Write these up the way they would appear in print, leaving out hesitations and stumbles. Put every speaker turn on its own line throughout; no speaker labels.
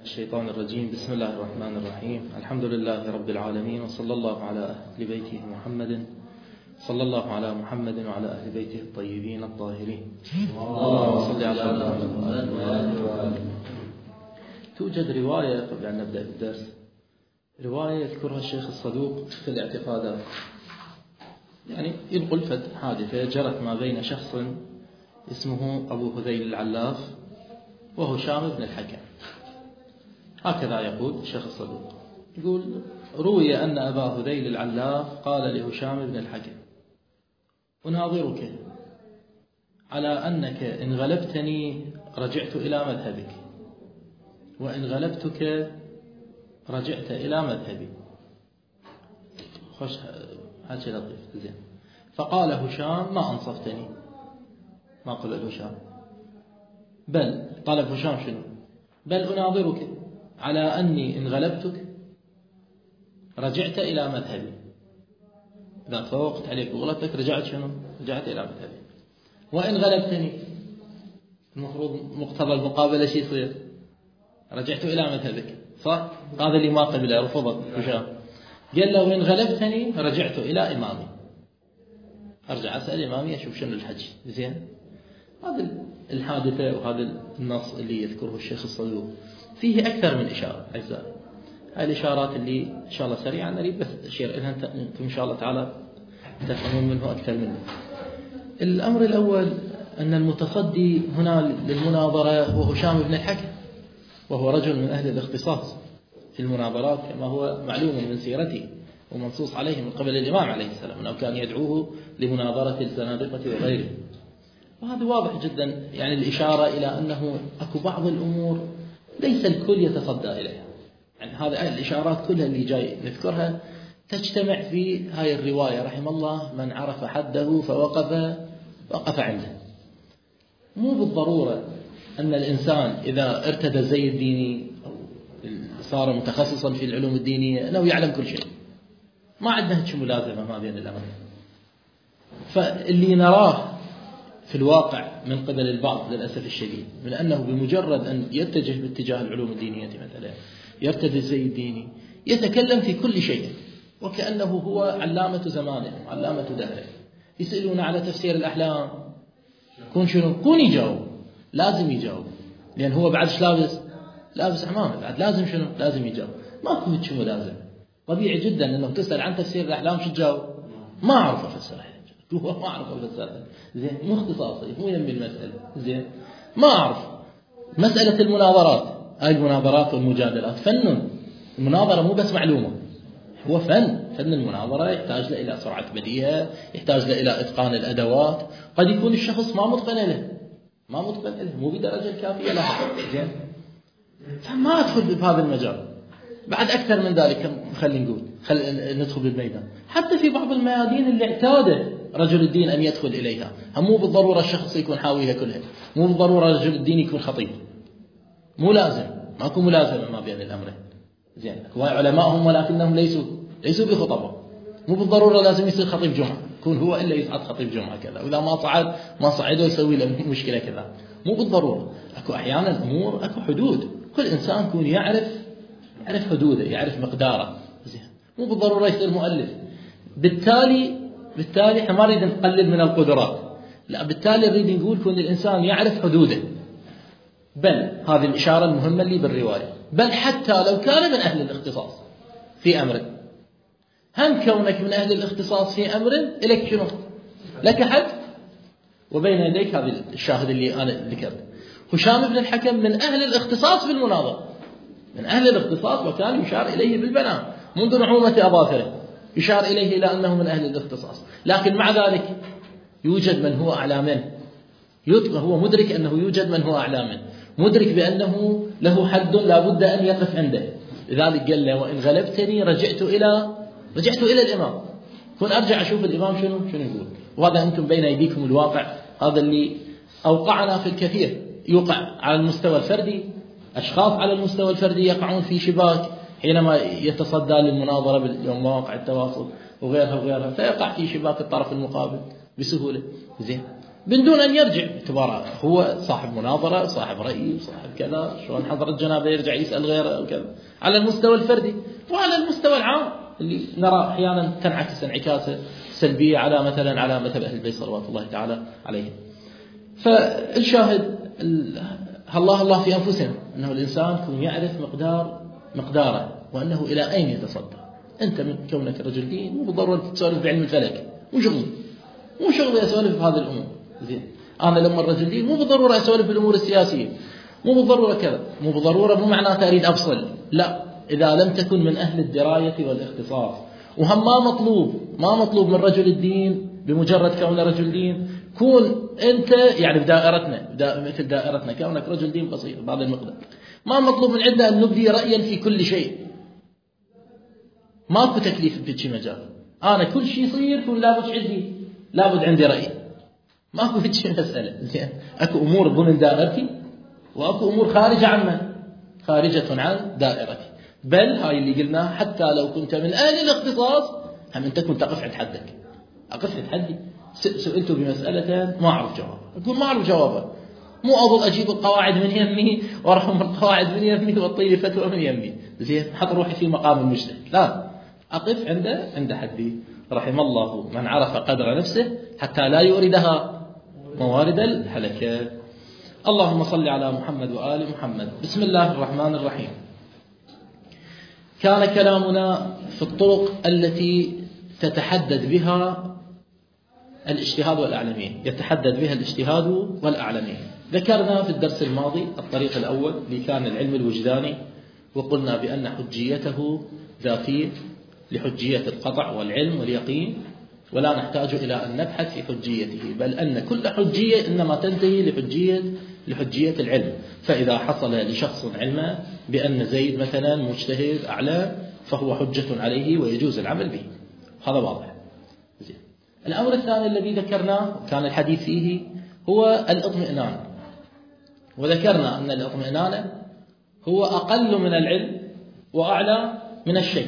الشيطان الرجيم. بسم الله الرحمن الرحيم. الحمد لله رب العالمين، وصلى الله على أهل بيته محمد، صلى الله على محمد وعلى أهل بيته الطيبين الطاهرين. اللهم صل على محمد. توجد رواية قبل أن نبدأ الدرس، رواية يذكرها الشيخ الصدوق في الاعتقادات، يعني ينقل حادثة جرت ما بين شخص اسمه أبو هذيل العلاف وهشام بن الحكم. هكذا يقول الشيخ الصدوق، يقول: روي أن أبا هذيل العلاف قال لهشام بن الحكم: أناظرك على أنك إن غلبتني رجعت إلى مذهبك، وإن غلبتك رجعت إلى مذهبي. خوش هاتي لطيف زين. فقال هشام: ما أنصفتني. ما قال هشام، بل طلب هشام شنو؟ بل أناظرك على أني إن غلبتك رجعت إلى مذهبي. إذا تفوقت عليك وغلبتك رجعت شنو؟ رجعت إلى مذهبي. وإن غلبتني المفروض مقتضى المقابلة شيء يصير؟ رجعت إلى مذهبك، صح؟ هذا اللي ما قبله رفضه هشام. قال له: وإن غلبتني رجعت إلى إمامي، أرجع أسأل إمامي أشوف شنو الحكي. زين. هذا الحادثة وهذا النص اللي يذكره الشيخ الصدوق فيه أكثر من إشارة أجزاء. هاي الإشارات اللي إن شاء الله سريعا نريد بس أشير إليها، أنتم إن شاء الله تعالى تفهمون منه أكثر منه. الأمر الأول أن المتصدي هنا للمناظرة هو هشام بن الحكم، وهو رجل من أهل الاختصاص في المناظرات كما هو معلوم من سيرته ومنصوص عليه من قبل الإمام عليه السلام أنه كان يدعوه لمناظرة الزنادقة وغيره. وهذا واضح جدا، يعني الإشارة إلى أنه أكو بعض الأمور ليس الكل يتصدى إليها. يعني هذه الإشارات كلها اللي جاي نذكرها تجتمع في هاي الرواية: رحم الله من عرف حده فوقف عنده. مو بالضرورة أن الإنسان إذا ارتدى الزي الديني أو صار متخصصا في العلوم الدينية أنه يعلم كل شيء. ما عندنا هيك ملازمة ما بين الأمرين. فاللي نراه في الواقع من قبل البعض للأسف الشديد من أنه بمجرد أن يتجه باتجاه العلوم الدينية مثلا، يرتدي الزي الديني، يتكلم في كل شيء وكأنه هو علامة زمانه علامة دهره. يسألون على تفسير الأحلام، كون شنو؟ كون يجاوب، لازم يجاوب، لأن هو بعد لابس عمامة، بعد لازم شنو؟ لازم يجاوب. ما كنت شنو لازم. طبيعي جدا أنه تسأل عن تفسير الأحلام شو تجاوب؟ ما أعرف أفسرها، هو ما أعرف أفسرها، زين، مو اختصاصي، مو يمي المسألة، زين، ما أعرف. مسألة المناظرات، هاي المناظرات والمجادلات فن. المناظرة مو بس معلومة، هو فن المناظرة يحتاج له إلى سرعة بديهة، يحتاج له إلى إتقان الأدوات. قد يكون الشخص ما متقن له، مو بدرجة الكافية له، زين، فما أدخل بهذا المجال. بعد أكثر من ذلك خلينا ندخل بالميدان. حتى في بعض الميادين اللي اعتاده رجل الدين أن يدخل إليها، مو بالضرورة الشخص يكون حاويها كلها، مو بالضرورة رجل الدين يكون خطيب، مو لازم، ماكو ملازمة ما بين الأمرين. زين، علماءهم ولكنهم ليسوا بخطباء. مو بالضرورة لازم يصير خطيب جمعة، يكون هو إلا يصعد خطيب جمعة كذا، وإذا ما صعد يسوي له مشكلة كذا. مو بالضرورة، أكو أحيانا أمور أكو حدود، كل إنسان يكون يعرف حدوده، يعرف مقداره. زين، مو بالضرورة يصير مؤلف. بالتالي احنا ما نريد نقلل من القدرات، لا، بالتالي نريد نقول كون الإنسان يعرف حدوده. بل هذه الإشارة المهمة اللي بالرواية، بل حتى لو كان من أهل الاختصاص في أمر، هم كونك من أهل الاختصاص في أمر إليك شنو؟ لك حد وبين يديك. هذا الشاهد اللي أنا ذكرت. هشام بن الحكم من أهل الاختصاص في المناظرة، من أهل الاختصاص، وكان يشار إليه بالبنان منذ نعومة أظافره، يشار إليه إلى أنه من أهل الاختصاص. لكن مع ذلك يوجد من هو أعلى منه، هو مدرك أنه يوجد من هو أعلى منه، مدرك بأنه له حد لا بد أن يقف عنده. لذلك قال له: وإن غلبتني رجعت إلى الإمام. كون أرجع أشوف الإمام شنو يقول. وهذا أنتم بين أيديكم الواقع، هذا اللي أوقعنا في الكثير. يوقع على المستوى الفردي، أشخاص على المستوى الفردي يقعون في شباك حينما يتصدى للمناظرة بمواقع التواصل وغيرها، فيقع في شباك الطرف المقابل بسهولة. زين،
بدون أن يرجع باعتباره هو صاحب مناظرة، صاحب رأي، صاحب كذا، شلون حضر الجنابة يرجع يسأل غيره وكذا، على المستوى الفردي. وعلى المستوى العام اللي نرى أحيانا تنعكس انعكاسة سلبية على مثلا على مذهب أهل البيت صلوات الله تعالى عليهم. فالشاهد الله في أنفسنا أنه الإنسان يكون يعرف مقداره وأنه إلى أين يتصدر. أنت من كونك رجل دين مو بالضرورة تسولف بعلم الفلك، مو شغلي أسولف بهذه الأمور. زين، أنا لما الرجل دين مو بالضرورة أسولف بالأمور السياسية، مو بالضرورة كذا، مو بالضرورة مو معناته أريد أفصل، لا، إذا لم تكن من أهل الدراية والاختصاص. وهم ما مطلوب من رجل الدين بمجرد كونه رجل دين كون أنت يعني مثل دائرتنا كونك رجل دين بسيط بعض المقدار. ما مطلوب من عندنا أن نبدي رأيا في كل شيء، ماكو تكليف بهذا مجال. أنا كل شيء يصير يكون لابد عندي رأي، ماكو هيك مسألة. زين، أكو أمور ضمن دائرتي وأكو أمور خارجة عن دائرتي. بل هاي اللي قلناه، حتى لو كنت من أهل الاختصاص هم أنت كنت أقف عند حدك، أقف عند حدي. سئلت بمسألة ما أعرف جوابها، أقول ما أعرف جوابها، مو أظل أجيب القواعد من يمي وأرحم القواعد من يمي وأطيلي فتوى من يمي. زين، حط روحي في مقام المجتهد، لا، أقف عند حدي. رحم الله من عرف قدر نفسه حتى لا يوردها موارد الهلكة. اللهم صل على محمد وآل محمد. بسم الله الرحمن الرحيم. كان كلامنا في الطرق التي تتحدد بها الاجتهاد والأعلمية، يتحدد بها الاجتهاد والأعلمية. ذكرنا في الدرس الماضي الطريق الأول اللي كان العلم الوجداني، وقلنا بأن حجيته ذاتية لحجية القطع والعلم واليقين، ولا نحتاج إلى أن نبحث في حجيته، بل أن كل حجية إنما تنتهي لحجية العلم. فإذا حصل لشخص علم بأن زيد مثلا مجتهد أعلى فهو حجة عليه ويجوز العمل به، هذا واضح. زين. الأمر الثاني الذي ذكرناه كان الحديث فيه هو الاطمئنان، وذكرنا أن الاطمئنان هو أقل من العلم وأعلى من الشك،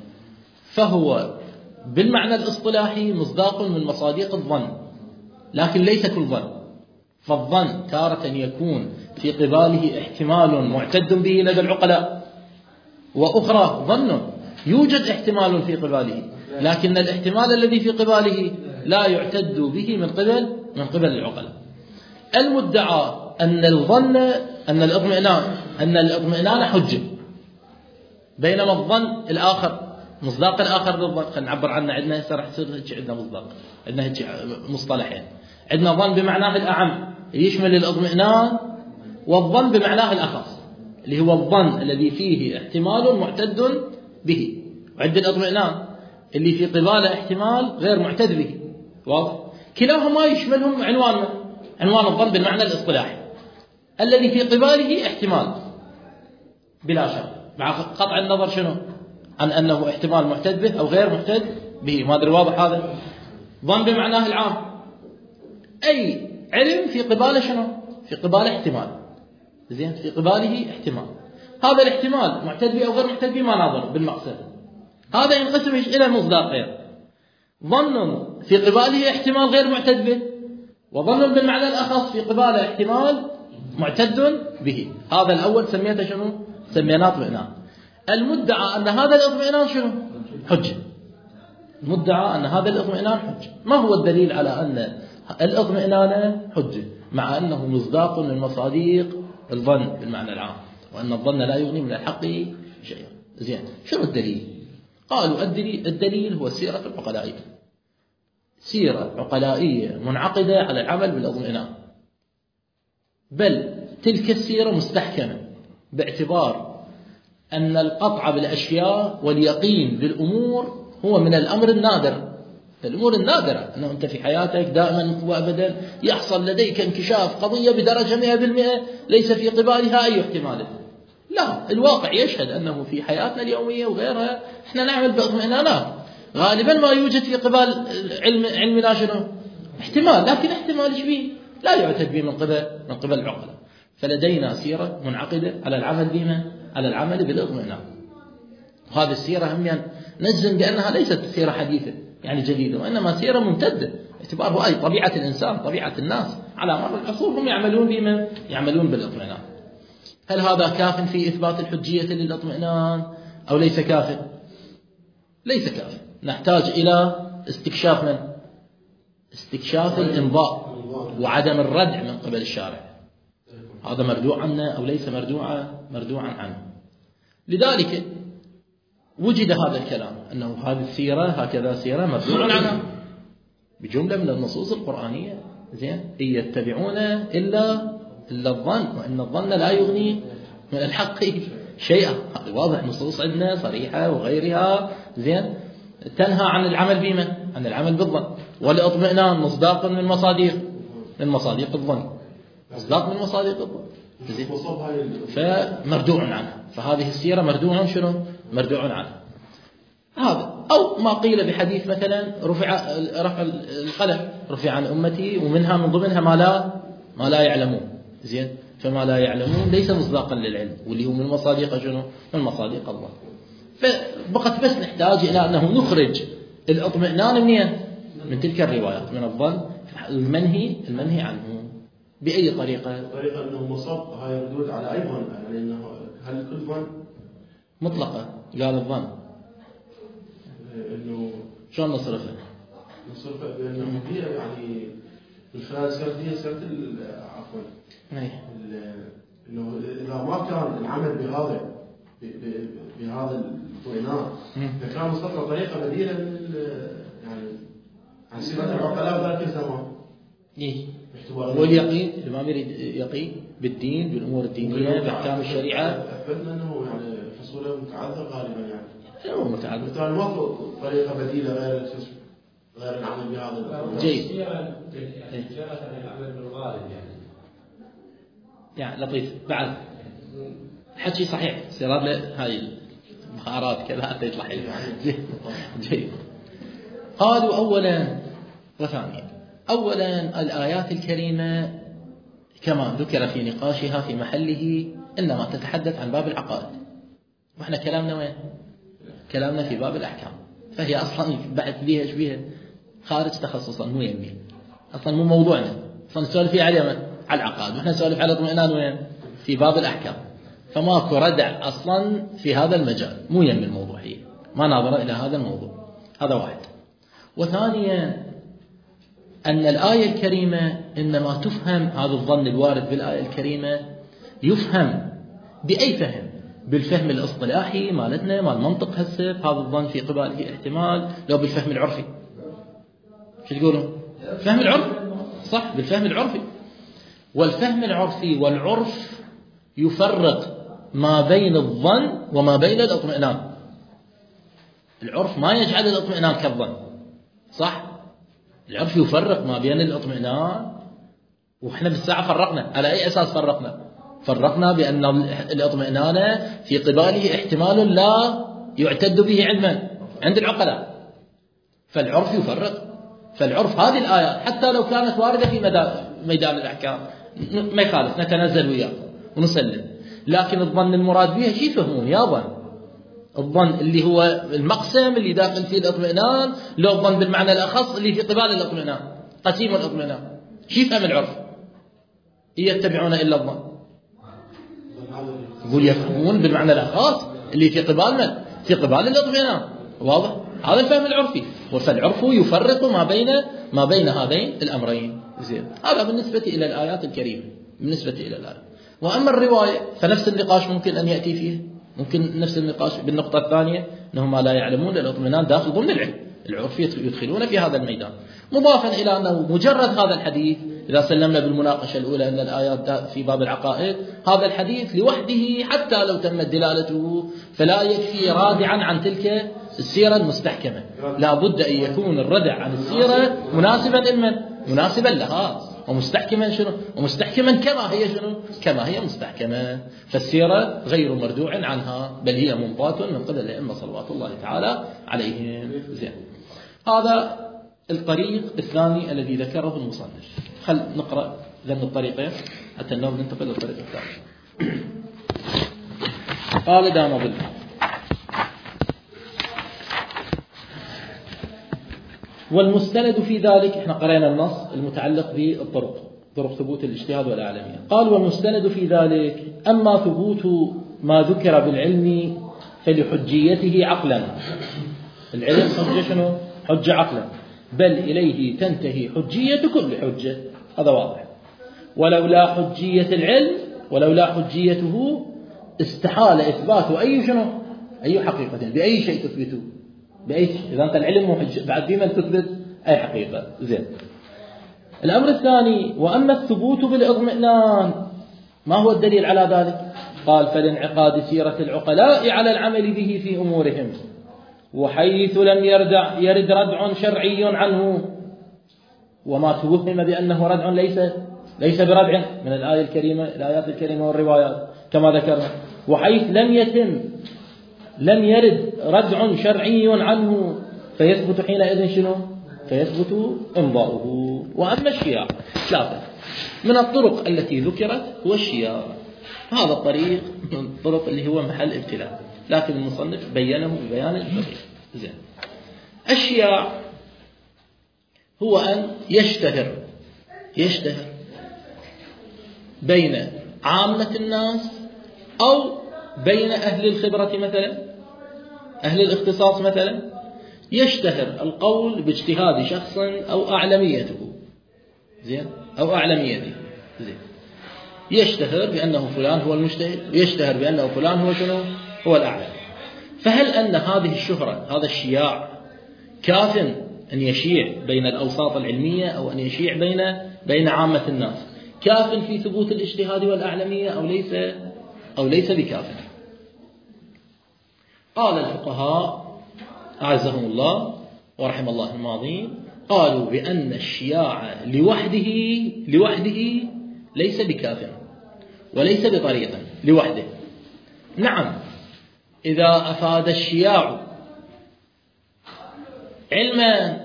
فهو بالمعنى الاصطلاحي مصداق من مصادق الظن، لكن ليس كل ظن. فالظن تارة يكون في قباله احتمال معتد به لدى العقلاء، وأخرى ظن يوجد احتمال في قباله، لكن الاحتمال الذي في قباله لا يعتد به من قبل العقلاء. المدعى أن الظن أن الاطمئنان حجة، بينما الظن الآخر مصداق الآخر للظن. خلينا نعبر عنه، عندنا هسه راح يصير عندنا مصداق، عندنا هيك مصطلحين. عندنا ظن بمعناه الأعم يشمل الاطمئنان، والظن بمعناه الأخص اللي هو الظن الذي فيه احتمال معتد به، وعند الاطمئنان اللي في قباله احتمال غير معتد به. واضح؟ كلاهما يشملهم عنوان الظن بالمعنى الاصطلاحي الذي في قباله احتمال بلا شك، مع قطع النظر شنو عن أنه احتمال معتد به أو غير معتد به. ما أدري واضح هذا؟ ظن بمعناه العام أي علم في قباله شنو؟ في قباله احتمال. زين، في قباله احتمال، هذا الاحتمال معتد به أو غير معتد به ما ناظر بالمقصد. هذا ينقسم إلى مصداقين: ظن في قباله احتمال غير معتد به، وظن بالمعنى الأخص في قباله احتمال معتد به. هذا الأول سميته شنو؟ سميناه اطمئنان. المدعى أن هذا الاطمئنان شنو؟ حجة. المدعى أن هذا الاطمئنان حجة. ما هو الدليل على أن الاطمئنان حجة مع أنه مصداق من مصادق الظن بالمعنى العام، وأن الظن لا يغني من الحق شيئا؟ زين، شنو الدليل؟ قالوا الدليل هو السيرة العقلائية، سيرة عقلائية منعقدة على العمل بالاطمئنان، بل تلك السيرة مستحكمة باعتبار أن القطع بالأشياء واليقين بالأمور هو من الأمر النادر، الأمور النادرة، أنه أنت في حياتك دائما وأبدا يحصل لديك انكشاف قضية بدرجة 100% ليس في قبالها أي احتمال. لا، الواقع يشهد أنه في حياتنا اليومية وغيرها إحنا نعمل باطمئنانات، غالبا ما يوجد في قبال علمنا شنو؟ احتمال، لكن احتمال شبيه لا يعتد به من قبل العقل. فلدينا سيرة منعقدة على العمل بما على العمل بالاطمئنان، وهذه السيرة هم نجزم بأنها ليست سيرة حديثة يعني جديدة، وإنما سيرة ممتدة باعتباره أي طبيعة الإنسان، طبيعة الناس على مر العصور هم يعملون بما يعملون بالاطمئنان. هل هذا كاف في إثبات الحجية للاطمئنان أو ليس كاف؟ ليس كاف. نحتاج إلى استكشاف من؟ استكشاف الإمضاء وعدم الردع من قبل الشارع. هذا مردوع عنه أو ليس مردوعا عنه. لذلك وجد هذا الكلام أنه هذه السيرة هكذا سيرة مردوع عنها بجملة من النصوص القرآنية. زين، إن يتبعون إلا الظن وإن الظن لا يغني من الحق شيئا. هذا واضح، نصوص عندنا صريحة وغيرها زين تنهى عن العمل بما؟ عن العمل بالظن. والاطمئنان مصداق من مصادق الظن، مصداق من مصادق الظن. فمردوع عنها، فهذه السيرة مردوع شنو؟ مردوع عنها. هذا أو ما قيل بحديث مثلا رفع القلم رفع عن أمتي ومنها من ضمنها ما لا يعلمون. زين، فما لا يعلمون ليس مصداقا للعلم، واللي هو من مصادق شنو؟ من مصادق الله. فبقت بس نحتاج إلى أنه نخرج الاطمئنان من تلك الروايات، من الظن المنهي عنه بأي طريقة
أنه مصاب. هاي ردود على أي ظن؟ يعني أنه هل كل ظن
مطلقة؟ قال الظن
إنه
شلون نصرفه
بأنه هي يعني من خلال سيرة عفوا إنه إذا ما كان العمل بهذا الاطمئنان فكان مصطلح طريقة بديلة يعني عن سيرة العقلاء في ذلك الزمان.
واليقين الإمام يريد يقين بالدين، بالأمور الدينية، بأحكام الشريعة.
أثبتنا أنه يعني حصوله متعذر غالبا يعني.
هو متعذر.
بالتالي ما طريقة بديلة غير العمل بهذا.
جيد.
العمل بالغالب
يعني لطيف. بعد حكي صحيح، سيراد له هاي المهارات كذا تطلع جيد. قالوا أولا وثانيا. أولا الآيات الكريمة كما ذكر في نقاشها في محله إنما تتحدث عن باب العقائد، وإحنا كلامنا وين؟ كلامنا في باب الأحكام، فهي أصلا بعد ليها شبيها خارج تخصصا، مو يمي أصلا، مو موضوعنا أصلا. نسولف فيه على العقائد، وإحنا نسولف على اطمئنان وين؟ في باب الأحكام. فماكو ردع أصلا في هذا المجال، مو يمي الموضوع، هي ما ناظر إلى هذا الموضوع. هذا واحد. وثانيا أن الآية الكريمة إنما تفهم، هذا الظن الوارد بالآية الكريمة يفهم بأي فهم؟ بالفهم الاصطلاحي مالتنا مال منطق هسه، هذا الظن في قباله احتمال، لو بالفهم العرفي. شو تقولون؟ الفهم العرفي صح، بالفهم العرفي. والفهم العرفي والعرف يفرق ما بين الظن وما بين الاطمئنان. العرف ما يجعل الاطمئنان كالظن، صح؟ العرف يفرق ما بين الاطمئنان، وإحنا بالساعة فرقنا. على أي أساس فرقنا؟ فرقنا بأن الاطمئنان في قباله احتمال لا يعتد به علما عند العقلاء، فالعرف يفرق. فالعرف هذه الآيات حتى لو كانت واردة في ميدان الأحكام ما يخالف، نتنزل وياكم ونسلم. لكن الظن المراد به شي يفهمون يا ظن؟ الظن اللي هو المقسم اللي داخل فيه الاطمئنان، لو الظن بالمعنى الأخص اللي في قبال الاطمئنان، قسيم الاطمئنان. شي يفهم العرف؟ يتبعون إلا الظن. يقول يفهمون بالمعنى الأخص اللي في قبال من؟ في قبال الاطمئنان. واضح؟ هذا الفهم العرفي. فالعرف يفرق ما بين هذين الأمرين. زين، هذا بالنسبة إلى الآيات الكريمة، بالنسبة إلى الآيات. وأما الرواية فنفس النقاش ممكن أن يأتي فيه، ممكن نفس النقاش بالنقطة الثانية أنهم ما لا يعلمون الاطمئنان داخل ضمن العلم العرف، يدخلون في هذا الميدان. مضافا إلى أنه مجرد هذا الحديث إذا سلمنا بالمناقشة الأولى أن الآيات في باب العقائد، هذا الحديث لوحده حتى لو تمت دلالته فلا يكفي رادعا عن تلك السيرة المستحكمة. لا بد أن يكون الردع عن السيرة مناسبا لها، ومستحكما شنو؟ ومستحكما كما هي شنو؟ كما هي مستحكمة. فالسيرة غير مردوع عنها، بل هي منضات من قبل الأئمة صلوات الله تعالى عليهم. زين، هذا الطريق الثاني الذي ذكره المصنف. خل نقرأ ذن الطريقين حتى ننتقل للطريق الثاني. قال دام ظل والمستند في ذلك، احنا قرأنا النص المتعلق بالطرق، طرق ثبوت الاجتهاد والأعلمية. قال والمستند في ذلك أما ثبوت ما ذكر بالعلم فلحجيته عقلا. العلم حجة شنو؟ حجة عقلا، بل إليه تنتهي حجية كل حجة، هذا واضح. ولولا حجية العلم ولولا حجيته استحال إثبات أي شنو؟ أي حقيقة بأي شيء تثبته، بأي شيء. إذا أنت العلم مو حجة بعد بما تثبت أي حقيقة. زين. الأمر الثاني وأما الثبوت بالإطمئنان ما هو الدليل على ذلك؟ قال فلانعقاد سيرة العقلاء على العمل به في أمورهم، وحيث لم يرد ردع شرعي عنه، وما توهم بأنه ردع ليس بردع من الآية الكريمة الآيات الكريمة والروايات كما ذكرنا، وحيث لم يرد ردع شرعي عنه فيثبت حينئذ شنو؟ فيثبت إمضاؤه. وأما الشياع ثلاثة من الطرق التي ذكرت هو الشياع، هذا الطريق من الطرق اللي هو محل ابتلاء، لكن المصنف بينه ببيان دقيق. زين. الشياع هو أن يشتهر بين عامة الناس أو بين أهل الخبرة مثلا، أهل الاختصاص مثلا، يشتهر القول باجتهاد شخص أو أعلميته. زين. أو أعلميته. زين. يشتهر بأنه فلان هو المجتهد، ويشتهر بأنه فلان هو شنو؟ هو الأعلم. فهل أن هذه الشهرة، هذا الشياع، كاف أن يشيع بين الأوساط العلمية أو أن يشيع بين عامة الناس، كاف في ثبوت الاجتهاد والأعلمية أو ليس بكاف؟ قال الفقهاء أعزهم الله ورحم الله الماضين، قالوا بأن الشياع لوحده ليس بكاف وليس بطريق لوحده. نعم، إذا أفاد الشياع علما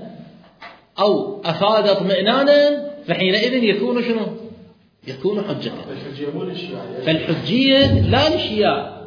أو أفاد اطمئنانا فحينئذ يكون شنو؟ يكون حجة. فالحجية لا للشياع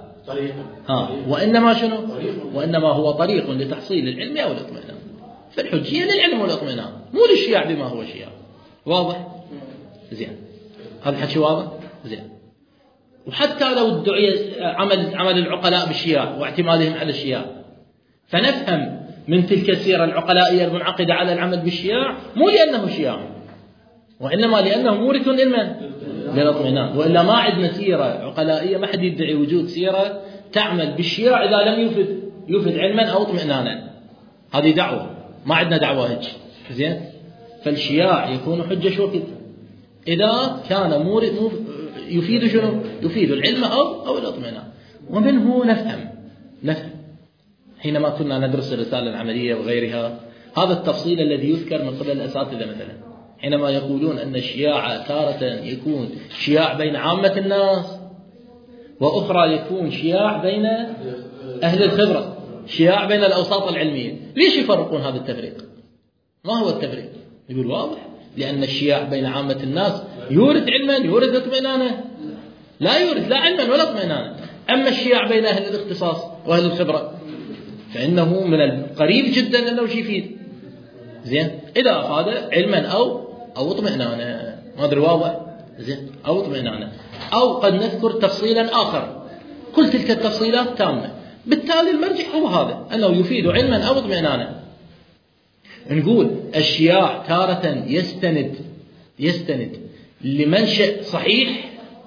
وإنما شنو؟ وإنما هو طريق لتحصيل العلم أو الاطمئنان. فالحجية للعلم والاطمئنان، مو للشياع بما هو شياع. واضح؟ زين. هذا الحكي واضح؟ زين. وحتى لو ادعي عمل العقلاء بالشياع واعتمادهم على الشياع، فنفهم من تلك السيرة العقلائية المنعقدة على العمل بالشياع مو لأنه شياع، وإنما لأنه مورث للاطمئنان. وإلا ما عندنا سيرة عقلائية، ما حد يدعي وجود سيرة تعمل بالشياع إذا لم يفد علما أو اطمئنانا. هذه دعوة، ما عندنا دعوة هيك. زين. فالشياع يكون حجة شو كده؟ إذا كان يفيد شنو؟ يفيد العلم أو الاطمئنان. ومنه نفهم حينما كنا ندرس الرسالة العملية وغيرها هذا التفصيل الذي يذكر من قبل الأساتذة مثلا، حينما يقولون أن الشياع تارة يكون شياع بين عامة الناس، وأخرى يكون شياع بين أهل الخبرة، شياع بين الأوساط العلمية. ليش يفرقون هذا التفريق؟ ما هو التفريق؟ يقول واضح، لأن الشياع بين عامة الناس يورث علما يورث اطمئنانا، لا يورث لا علما ولا اطمئنانا. أما الشياع بين أهل الاختصاص وأهل الخبرة فإنه من القريب جدا أنه شيء يفيد. زين. إذا أفاد علما أو اطمئنانا، ما أدري واضح؟ زين. أو اطمئنانا، أو قد نذكر تفصيلا آخر، كل تلك التفصيلات تامة. بالتالي المرجع هو هذا، أنه يفيد علما أو اطمئنانا. نقول الشياع تارة يستند لمنشأ صحيح،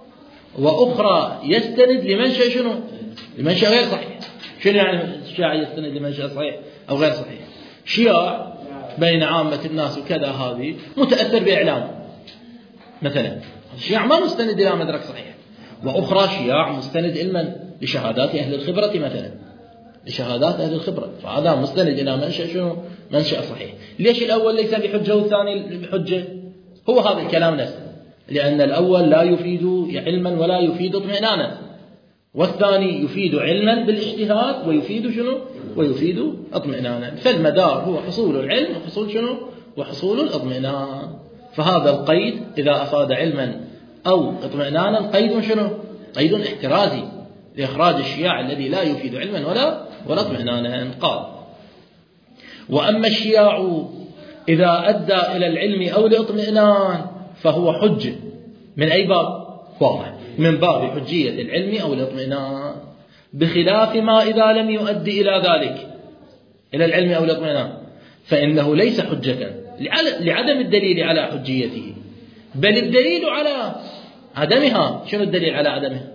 وأخرى يستند لمنشأ شنو؟ لمنشأ غير صحيح. شنو يعني الشياع يستند لمنشأ صحيح أو غير صحيح؟ شياع بين عامة الناس وكذا هذه متأثر بإعلام مثلا، الشياع ما مستند إلى مدرك صحيح. وأخرى شياع مستند علما لشهادات أهل الخبرة مثلا، لشهادات أهل الخبرة، فهذا مستند إلى منشأ شنو؟ منشأ صحيح. ليش الأول ليس بحجة والثاني بحجة؟ هو هذا الكلام نفسه، لأن الأول لا يفيد علما ولا يفيد اطمئنانا، والثاني يفيد علما بالاجتهاد ويفيد شنو؟ ويفيد اطمئنانا. فالمدار هو حصول العلم وحصول شنو؟ وحصول الاطمئنان. فهذا القيد إذا أفاد علما أو اطمئنانا قيد شنو؟ قيد احترازي لإخراج الشياع الذي لا يفيد علما ولا اطمئنانا. قال وأما الشياع إذا أدى إلى العلم أو الاطمئنان فهو حجة. من أي باب؟ واضح، من باب حجية العلم أو الاطمئنان، بخلاف ما إذا لم يؤدي إلى ذلك، إلى العلم أو الاطمئنان، فإنه ليس حجة لعدم الدليل على حجيته، بل الدليل على عدمها. شنو الدليل على عدمها؟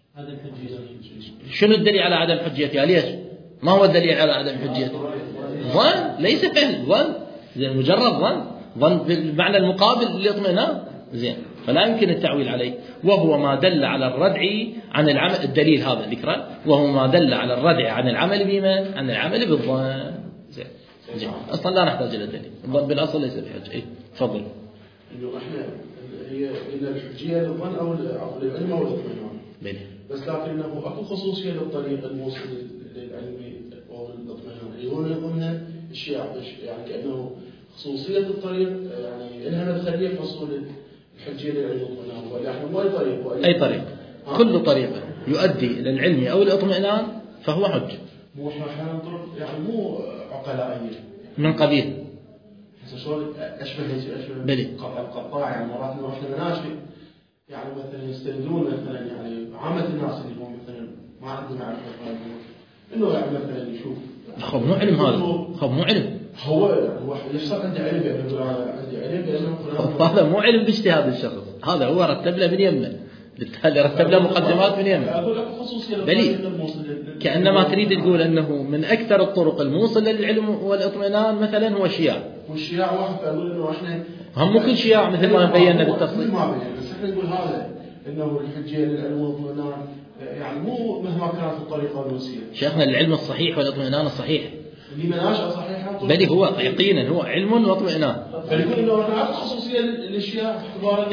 شنو الدليل على عدم حجيتها؟ ليش؟ ما هو الدليل على عدم حجيتها؟ ظن، ليس فعل، ظن، زين، مجرد ظن بالمعنى المقابل للاطمئنان، زين، فلا يمكن التعويل عليه، وهو ما دل على الردع عن العمل. الدليل هذا ذكره، وهو ما دل على الردع عن العمل بمن؟ عن العمل بالظن. زين، اصلا لا نحتاج الى دليل، الظن بالاصل ليس بحجه. تفضل.
انه احنا هي ان الحجيه للظن او للعلم او الاطمئنان، بس لكنه اكو خصوصيه للطريق الموصل للعلم او الاطمئنان، يقولون ضمن اشياء يعني كانه خصوصيه الطريق يعني لها مدخليه في حصول الحجيه للعلم والاطمئنان، ولا احنا مو اي طريق؟
اي طريق، كل طريق يؤدي الى العلم او الاطمئنان فهو حجه.
مو احنا احيانا طرق يعني مو عقلائيه
من قبيل
شلون اشبه قطاع، يعني مرات نروح لمناشئ يعني مثلا يستندون مثلا يعني عامه الناس اللي هم مثلا ما عندهم معرفه انه يعني مثلا يشوف
خب مو علم، هذا خب مو علم،
هو ليش صار عندي علم يعني يقول انا عندي علم بانه
هذا مو علم باجتهاد الشخص، هذا هو رتب له من يمه، بالتالي رتب له مقدمات من يمه. بلي كأنما تريد تقول أنه من أكثر الطرق الموصلة للعلم والاطمئنان مثلا هو الشياع.
والشياع واحد يقول إنه إحنا
هم مو كل شياع مثل ما بينا بالتفصيل.
ما بين، بس إحنا نقول هذا إنه الحجية للعلم والاطمئنان يعني مو مهما كانت الطريقة والوسيلة.
شيخنا العلم الصحيح والاطمئنان الصحيح.
اللي مناشئ صحيحة.
بل هو يقينا هو علم واطمئنان.
فيقول إنه أنا خصوصية للأشياء في اعتبار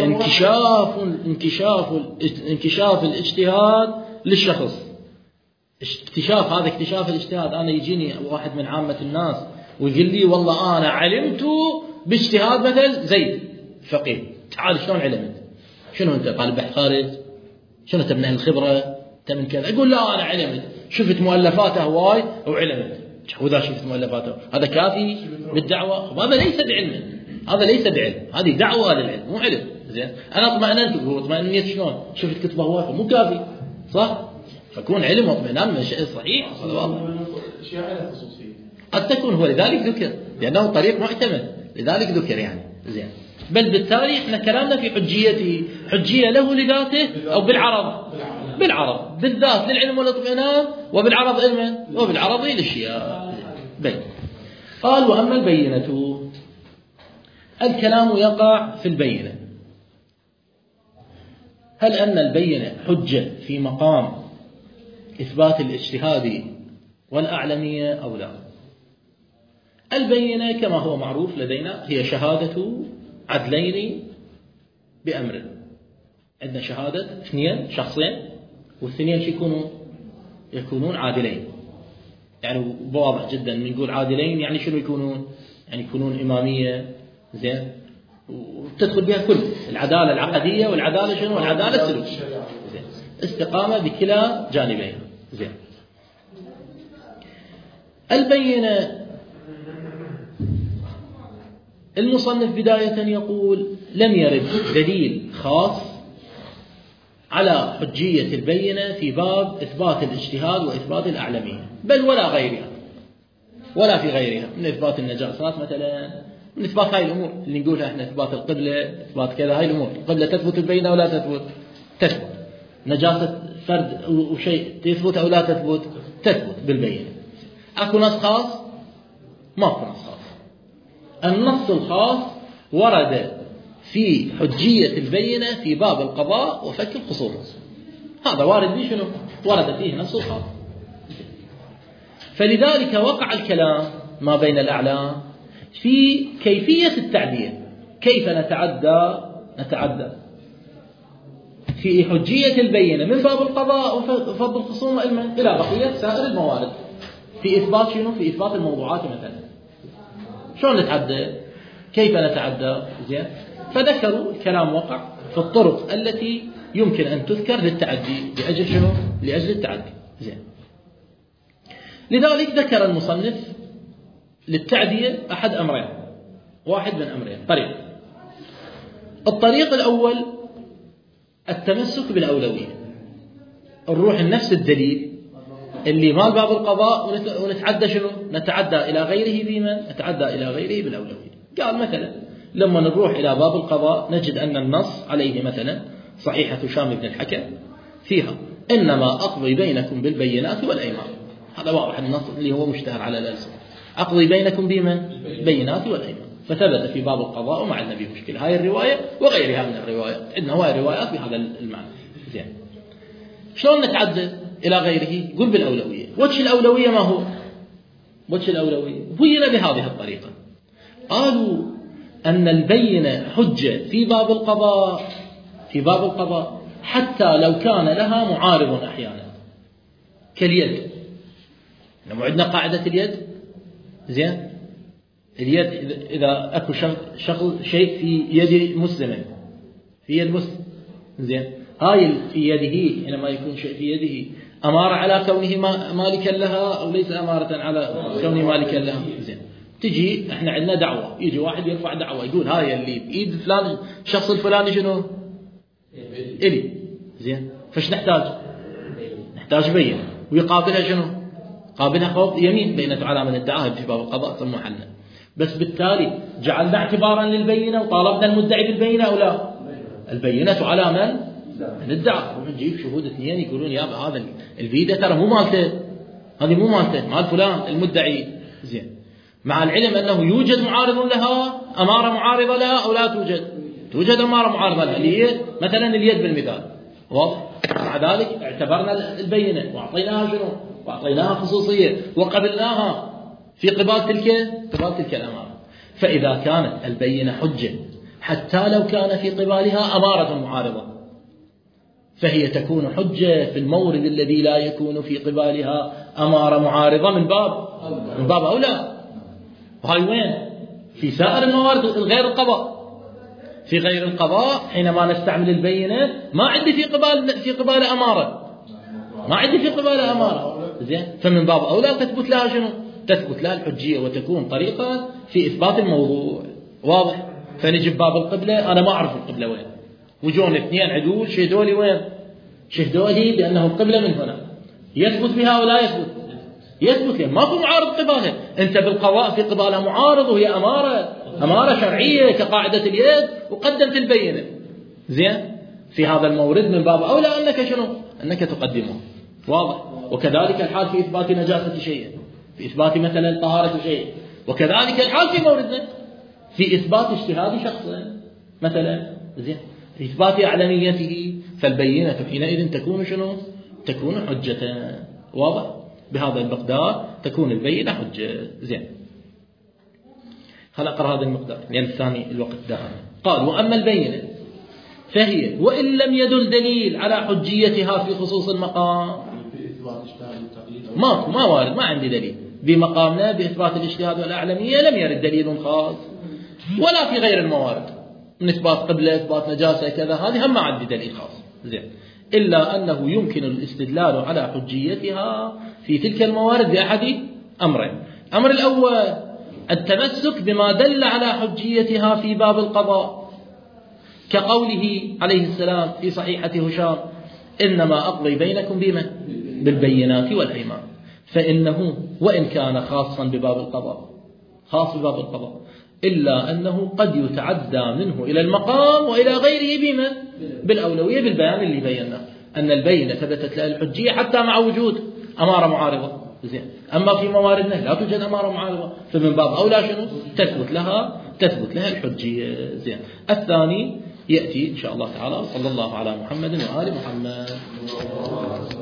انكشاف الاجتهاد للشخص. اكتشاف، هذا اكتشاف الاجتهاد. أنا يجيني واحد من عامة الناس ويقول لي والله أنا علمت باجتهاد مثل زيد فقيه. تعال شلون علمت؟ شنو أنت طالب بحث خارج؟ شنو تبني الخبرة؟ أنت من كذا؟ أقول لا أنا علمت، شفت مؤلفاته هواي وعلمت. وإذا شفت مؤلفاته هذا كافي بالدعوة؟ هذا ليس بعلم، هذا ليس بعلم، هذه دعوة للعلم مو علم. زين، أنا اطمئننت، اطمئنيت شلون؟ شفت كتبه هواي مو كافي، صح؟ فكون علم واطمئنان من شيء صحيح، هذا واضح. قد تكون هو لذلك ذكر، لأنه طريق معتمد لذلك ذكر يعني. زين، بل بالتالي احنا كلامنا في حجيته، حجية له لذاته أو بالعرض؟ بالعرض، بالذات للعلم والاطمئنان، وبالعرض علما، وبالعرض للشياء. بل قال وأما البينة، الكلام يقع في البينة. هل أن البينة حجة في مقام إثبات الاجتهاد والأعلمية أو لا؟ البينة كما هو معروف لدينا هي شهادة عدلين بأمر. عندنا شهادة اثنين شخصين، والثنين يكونون عادلين. يعني واضح جدا من نقول عادلين يعني شنو يكونون؟ يعني يكونون إمامية، زين، وتدخل بها كل العدالة العقدية والعدالة شنو؟ والعدالة السلوكية. زين، استقامة بكلا جانبين. زين، البينة المصنف بداية يقول لم يرد دليل خاص على حجية البينة في باب إثبات الاجتهاد وإثبات الأعلمية، بل ولا غيرها، ولا في غيرها من إثبات النجاسات مثلا، من إثبات هاي الأمور اللي نقولها إحنا، إثبات القبلة، إثبات كذا. هاي الأمور القبلة تثبت البينة ولا تثبت؟ تثبت. نجاسة فرد وشيء تثبت أو لا تثبت؟ تثبت بالبينة. أكو نص خاص؟ ما أكو نص خاص. النص الخاص ورد في حجية البينة في باب القضاء وفك الخصوم، هذا وارد به شنو؟ ورد فيه نص خاص. فلذلك وقع الكلام ما بين الأعلام في كيفية التعدية، كيف نتعدى في حجية البينة من باب القضاء وفض الخصوم إلى بقية سائر الموارد في إثبات شنو؟ في إثبات الموضوعات مثلا. شلون نتعدى؟ كيف نتعدى؟ زين، فذكروا الكلام وقع في الطرق التي يمكن أن تذكر للتعدي لأجل شنو؟ لأجل التعدي. زين، لذلك ذكر المصنف للتعدية أحد أمرين. واحد من أمرين. الطريق الأول التمسك بالأولوية، نروح نفس الدليل اللي مال باب القضاء ونتعدى شنو؟ نتعدى إلى غيره بمن؟ نتعدى إلى غيره بالأولوية. قال مثلا لما نروح إلى باب القضاء نجد أن النص عليه مثلا صحيحة هشام بن الحكم فيها إنما أقضي بينكم بالبينات والأيمان، هذا واضح النص اللي هو مشتهر على الألسن، أقضي بينكم بمن؟ بالبينات والأيمان، فثبت في باب القضاء وما عندنا به مشكلة. هاي الرواية وغيرها من الروايات، عندنا هواي روايات بهذا المعنى. زين، شلون نتعدى إلى غيره؟ قل بالأولوية. وجه الأولوية ما هو؟ وجه الأولوية بين بهذه الطريقة، قالوا أن البينة حجة في باب القضاء حتى لو كان لها معارض أحيانا كاليد. عندنا قاعدة اليد. زين، اليد إذا أكو شيء في يد مسلم، في يد مسلم، زين، هاي في يده حينما يكون شيء في يده أمارة على كونه مالكا لها أو ليس أمارة على كونه مالكا لها. زين، تجي احنا عندنا دعوة، يجي واحد يرفع دعوة يقول هاي اللي بإيد فلان الشخص الفلاني شنو؟ إلي. زين، فش نحتاج؟ نحتاج بين، ويقابلها شنو؟ قابلها قوض يمين، بينة على من ادعاها في باب القضاء ثم حلنا. بس بالتالي جعلنا اعتبارا للبينة وطالبنا المدعي بالبينة أو لا؟ البينة على من؟ ندعى. ونجيب شهود اثنين يقولون يا هذا الفيديو ترى مو مالته، هذه مو مالته، مال فلان المدعي. زين، مع العلم أنه يوجد معارض لها، أمارة معارضة لها أو لا توجد أمارة معارضة لها، اللي هي مثلا اليد بالمثال، واضح؟ مع ذلك اعتبرنا البينة وأعطيناها شنو؟ وأعطيناها خصوصية وقبلناها في قبال تلك الأمارة. فإذا كانت البينة حجة حتى لو كان في قبالها أمارة معارضة، فهي تكون حجة في المورد الذي لا يكون في قبالها أمارة معارضة من باب أولى. وهاي وين؟ في سائر الموارد غير القضاء. في غير القضاء حينما نستعمل البينة ما عندي في قبال أمارة، ما عندي في قبال أمارة. زين، فمن باب أولى تثبت لها شنو؟ تثبت لها الحجية وتكون طريقة في إثبات الموضوع. واضح؟ فنجيب باب القبلة، أنا ما أعرف القبلة وين، وجون اثنين عدول شهدولي وين؟ شهدولي بأنه القبلة من هنا، يثبت بها ولا يثبت لها، ماكو معارض قبالها. أنت بالقضاء في قبالها معارض وهي أمارة شرعية كقاعدة اليد، وقدمت البينة. زين، في هذا المورد من باب أولى أنك شنو؟ أنك تقدمه. واضح؟ وكذلك الحال في إثبات نجاسة شيء، في إثبات مثلا طهارة شيء، وكذلك الحال في موردنا في إثبات اجتهاد شخص مثلا. زين، إثبات أعلميته، فالبينة حينئذ تكون شنو؟ تكون حجة. واضح؟ بهذا المقدار تكون البينة حجة. زين، خل أقرأ هذا المقدار لأن الثاني الوقت داهم. قال وأما البينة فهي وإن لم يدل دليل على حجيتها في خصوص المقام، ما وارد، ما عندي دليل بمقامنا بإثبات الاجتهاد والأعلمية، لم يرد دليل خاص، ولا في غير الموارد من إثبات قبلة، إثبات نجاسة كذا، هذه هم ما عندي دليل خاص. زين، إلا أنه يمكن الاستدلال على حجيتها في تلك الموارد بأحد أمرين. الأمر الأول التمسك بما دل على حجيتها في باب القضاء، كقوله عليه السلام في صحيحة هشام إنما أقضي بينكم بالبينات والأيمان، فإنه وإن كان خاصا بباب القضاء، خاص بباب القضاء، إلا أنه قد يتعدى منه إلى المقام وإلى غيره بالأولوية بالبيان اللي بيناه، أن البينة ثبتت لها الحجية حتى مع وجود أمارة معارضة. زين، أما في مواردنا لا توجد أمارة معارضة، فمن باب أولى شنو؟ تثبت لها الحجية. زين، الثاني يأتي إن شاء الله تعالى. صلى الله على محمد وآل محمد.